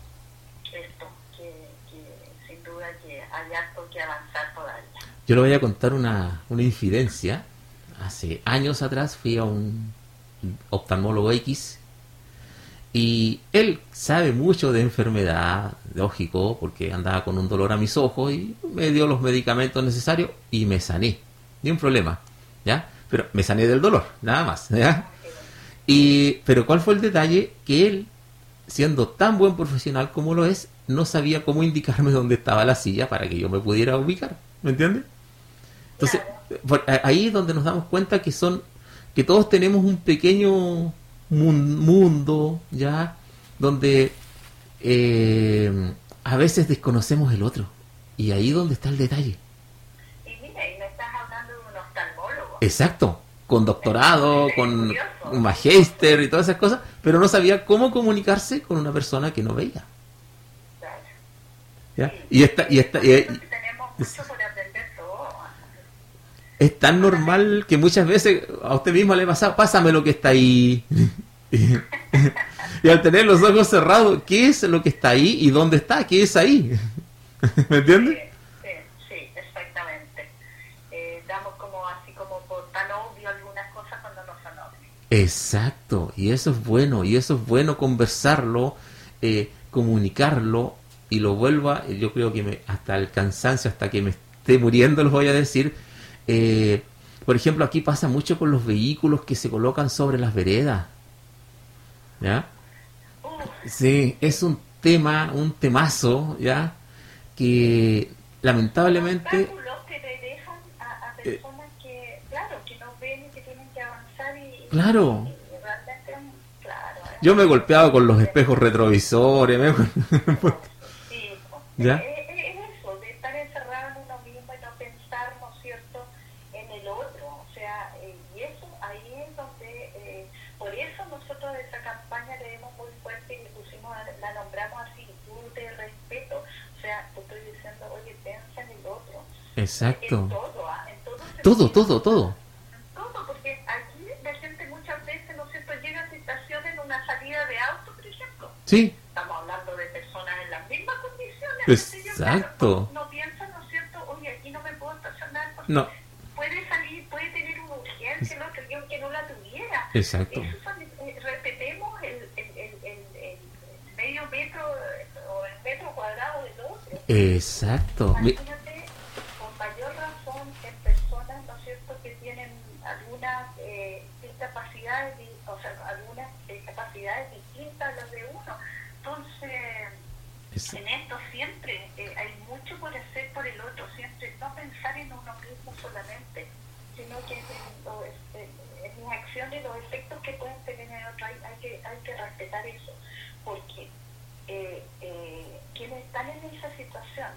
esto, que, que sin duda que hay harto que avanzar todavía. Yo le voy a contar una, una infidencia. Hace años atrás fui a un oftalmólogo X y él sabe mucho de enfermedad, lógico, porque andaba con un dolor a mis ojos y me dio los medicamentos necesarios y me sané. Ni un problema, ¿ya? Pero me sané del dolor, nada más, ¿ya? Y, pero ¿cuál fue el detalle? Que él, siendo tan buen profesional como lo es, no sabía cómo indicarme dónde estaba la silla para que yo me pudiera ubicar, ¿me entiendes? Entonces, por- a- ahí es donde nos damos cuenta que son, que todos tenemos un pequeño mun- mundo, ¿ya? Donde eh, a veces desconocemos el otro. Y ahí donde está el detalle. Y mira, y me estás hablando de un oftalmólogo. Exacto, con doctorado, Es con curioso. un magíster y todas esas cosas, pero no sabía cómo comunicarse con una persona que no veía. Claro. ¿Ya? Sí, Y esta, y esta, y- por eso que tenemos mucho por aprender todos. es tan normal que muchas veces a usted mismo le pasa, pásame lo que está ahí. Y, y al tener los ojos cerrados, ¿qué es lo que está ahí y dónde está? ¿Qué es ahí? ¿Me entiendes? Sí, sí, sí, exactamente. Eh, damos como así como por tan obvio algunas cosas cuando no son obvias. Exacto, y eso es bueno, y eso es bueno conversarlo, eh, comunicarlo, y lo vuelva, yo creo que me, hasta el cansancio, hasta que me esté muriendo, los voy a decir. Eh, por ejemplo, aquí pasa mucho con los vehículos que se colocan sobre las veredas. ¿Ya? Uh, Sí, es un tema, un temazo, ¿ya? Que lamentablemente... obstáculos que te dejan a, a personas que, claro, que no ven y que tienen que avanzar y, Claro. y realmente, claro, yo me he golpeado con los espejos retrovisores. Me... Sí, ¿Ya? Es, es eso, de estar encerrado en uno mismo y no pensar, ¿no es cierto?, en el otro. O sea, eh, y eso ahí es donde, eh, por eso nosotros de esa campaña le dimos muy fuerte y le pusimos, la nombramos así, tú de respeto. O sea, te estoy diciendo, oye, piensa en el otro. Exacto. En todo, ¿ah? En todo sentido. Todo, todo, todo. Todo, porque aquí la gente muchas veces, ¿no es cierto?, llega a situaciones en una salida de auto, por ejemplo. Sí. Estamos hablando de personas en las mismas condiciones. Exacto. No, no piensan, ¿no es cierto?, oye, aquí no me puedo estacionar porque No. puede salir, puede tener una urgencia, el otro, y aunque no la tuviera. Exacto. Eso son, eh, respetemos el, el, el, el, el medio metro eh, o el metro cuadrado del otro. Exacto. Imagínate, con mayor razón, en personas, ¿no es cierto?, que tienen algunas eh, discapacidades, o sea, algunas discapacidades distintas a las de uno. Entonces, es... en esto siempre eh, hay mucho por hacer por el otro, siempre no pensar en uno mismo solamente, sino que en, lo, en, en mis acciones, los efectos que pueden tener en el otro, hay, hay, que, hay que respetar eso, porque eh, eh, quienes están en esa situación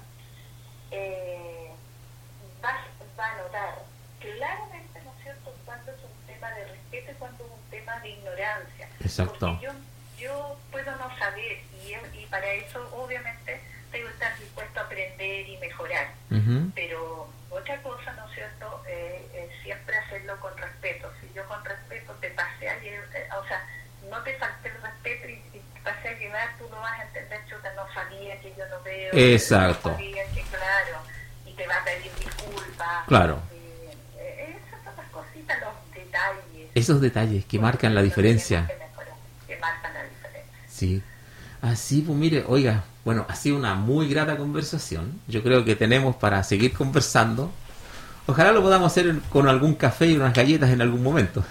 eh, va, va a notar claramente, ¿no es cierto?, cuando es un tema de respeto y cuando es un tema de ignorancia. Exacto. Porque yo, yo puedo no saber y, y para eso obviamente tengo que estar dispuesto a aprender y mejorar. Uh-huh. Pero otra cosa, ¿no es cierto?, eh, eh, siempre hacerlo con respeto. Si yo con respeto te pasé a llevar, eh, o sea, no te falté el respeto y, y te pasé a llevar, tú no vas a entender, chuta, no sabía que yo no veo. Exacto. No sabía que, claro, y te va a pedir disculpas. Claro. Eh, eh, esas son las cositas, los detalles. Esos detalles que marcan la diferencia. Que, mejorar, que marcan la diferencia. Sí. Así, pues mire, oiga, bueno, ha sido una muy grata conversación. Yo creo que tenemos para seguir conversando. Ojalá lo podamos hacer con algún café y unas galletas en algún momento.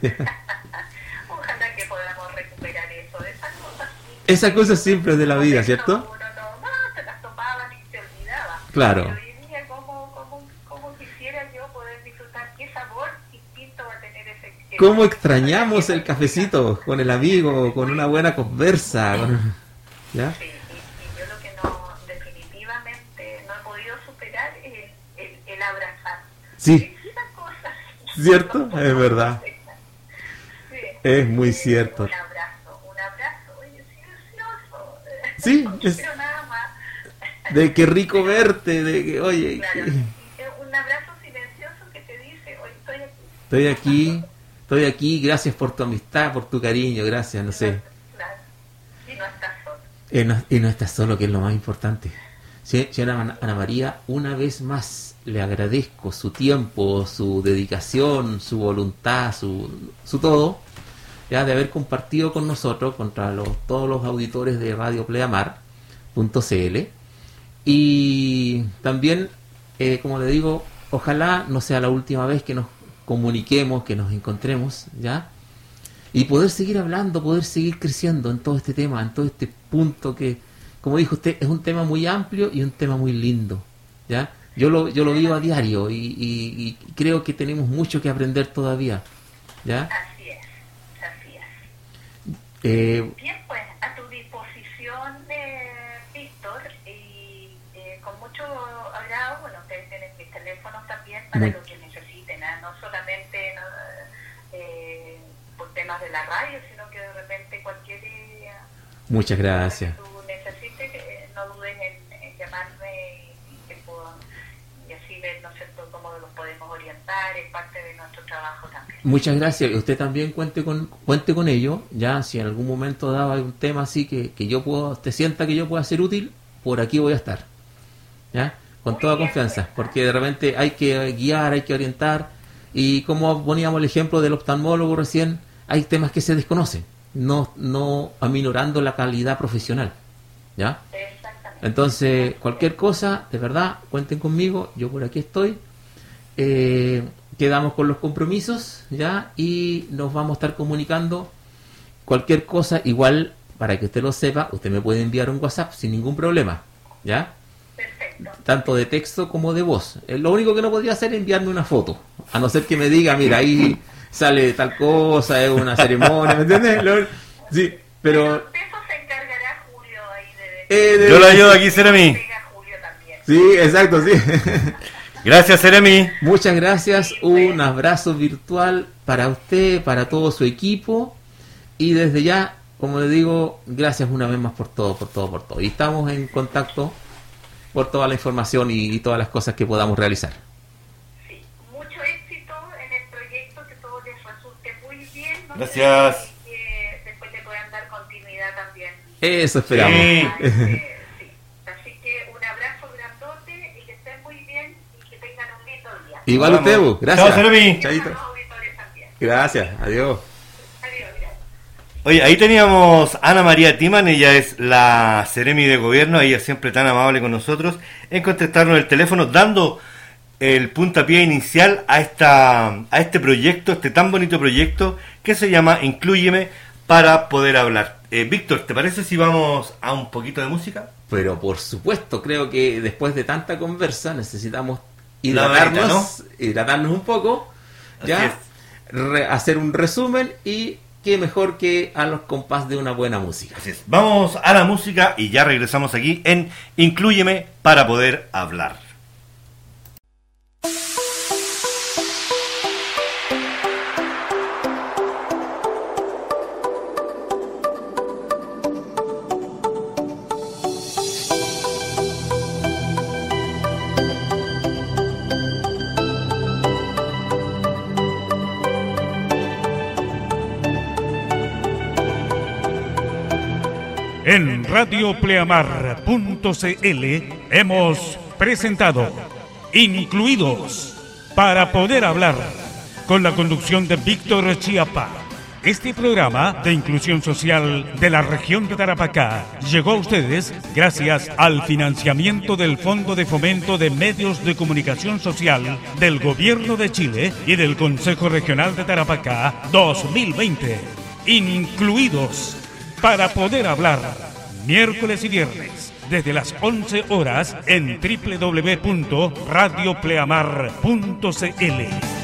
Ojalá que podamos recuperar eso, esas cosas. Esas cosas simples de la vida, ¿cierto? Uno no, no, se las tomaban y se olvidaba. Claro. Pero hoy día, ¿cómo, cómo, cómo quisiera yo poder disfrutar qué sabor distinto va a tener ese? ese ¿Cómo extrañamos el cafecito con el amigo, con una buena conversa? Con... ¿Ya? Sí, y, y yo lo que no, definitivamente no he podido superar es el, el, el abrazar. Sí. Cosas. ¿Cierto? Es verdad. Sí. Es muy cierto. Un abrazo, un abrazo, oye, silencioso. Sí, no es... quiero nada más. De qué rico verte, de que, oye... Claro, que... un abrazo silencioso que te dice, oye, estoy aquí. Estoy aquí, estoy aquí, gracias por tu amistad, por tu cariño, gracias, no sé. Claro. Y no estás solo. Y no, y no estás solo, que es lo más importante. Sí, señora Ana María, una vez más le agradezco su tiempo, su dedicación, su voluntad, su, su todo, ya de haber compartido con nosotros, contra los, todos los auditores de Radio Pleamar punto c l. Y también, eh, como le digo, ojalá no sea la última vez que nos comuniquemos, que nos encontremos, ¿ya? Y poder seguir hablando, poder seguir creciendo en todo este tema, en todo este punto que, como dijo usted, es un tema muy amplio y un tema muy lindo, ¿ya? Yo lo, yo lo vivo a diario y, y, y creo que tenemos mucho que aprender todavía, ¿ya? Así es, así es. Eh, Bien, pues, a tu disposición, eh, Víctor, y eh, con mucho agrado, bueno, ustedes tienen mis teléfonos también para muy... lo que necesiten, ¿eh? No solamente no, eh, por temas de la radio, sino que de repente cualquier... Eh, Muchas gracias. Que tú necesites, eh, no dudes en, en llamarme y, y, que puedo, y así ver, ¿no es cierto?, cómo los podemos orientar, es parte de nuestro trabajo también. Muchas gracias. Y usted también cuente con cuente con ello, ya si en algún momento daba algún tema así que, que yo puedo, usted sienta que yo pueda ser útil, por aquí voy a estar, ya, con Muy toda bien, confianza, pues, porque de repente hay que guiar, hay que orientar, y como poníamos el ejemplo del oftalmólogo recién, hay temas que se desconocen, no no aminorando la calidad profesional, ¿ya? Exactamente. Entonces, cualquier cosa, de verdad, cuenten conmigo, yo por aquí estoy. Eh, quedamos con los compromisos, ¿ya? Y nos vamos a estar comunicando. Cualquier cosa, igual, para que usted lo sepa, usted me puede enviar un WhatsApp sin ningún problema, ¿ya? Perfecto. Tanto de texto como de voz. Eh, lo único que no podría hacer es enviarme una foto, a no ser que me diga, mira, ahí sale tal cosa, es una ceremonia, ¿me entiendes? Lo, sí, Pero... De eso se encargará Julio ahí de... Eh, de... Yo lo ayudo aquí, Seremi. Sí, exacto, sí. Gracias, Seremi. Muchas gracias. Un abrazo virtual para usted, para todo su equipo. Y desde ya, como le digo, gracias una vez más por todo, por todo, por todo. Y estamos en contacto por toda la información y, y todas las cosas que podamos realizar. Sí, mucho éxito en el proyecto, que todo les resulte muy bien. ¿No? Gracias. Y que después le puedan dar continuidad también. Eso esperamos. Sí. Igual Vamos. usted, Bu. Gracias. Chao, Seremi. Chaito. Gracias. Adiós. Oye, ahí teníamos a Ana María Timan, ella es la Seremi de Gobierno, ella siempre tan amable con nosotros, en contestarnos el teléfono, dando el puntapié inicial a esta a este proyecto, este tan bonito proyecto que se llama Inclúyeme para poder hablar. Eh, Víctor, ¿te parece si vamos a un poquito de música? Pero por supuesto, creo que después de tanta conversa necesitamos hidratarnos, varita, ¿no? hidratarnos un poco, ya re, hacer un resumen y qué mejor que a los compás de una buena música. Así es. Vamos a la música y ya regresamos aquí en Inclúyeme para poder hablar. En radio pleamar punto c l hemos presentado Incluidos para poder hablar, con la conducción de Víctor Chiapa. Este programa de inclusión social de la región de Tarapacá llegó a ustedes gracias al financiamiento del Fondo de Fomento de Medios de Comunicación Social del Gobierno de Chile y del Consejo Regional de Tarapacá dos mil veinte. Incluidos para poder hablar, miércoles y viernes, desde las once horas en doble u doble u doble u punto radio pleamar punto c l.